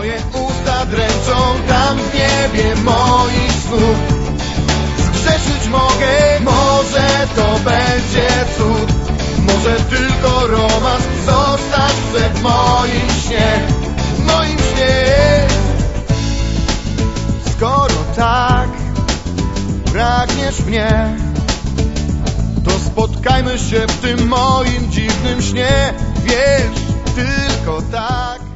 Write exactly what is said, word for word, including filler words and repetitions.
moje usta dręczą tam w niebie moich snów. Zgrzeszyć mogę, może to będzie cud. Może tylko romans zostać chce w moim śnie, w moim śnie. Skoro tak pragniesz mnie, to spotkajmy się w tym moim dziwnym śnie. Wiesz, tylko tak.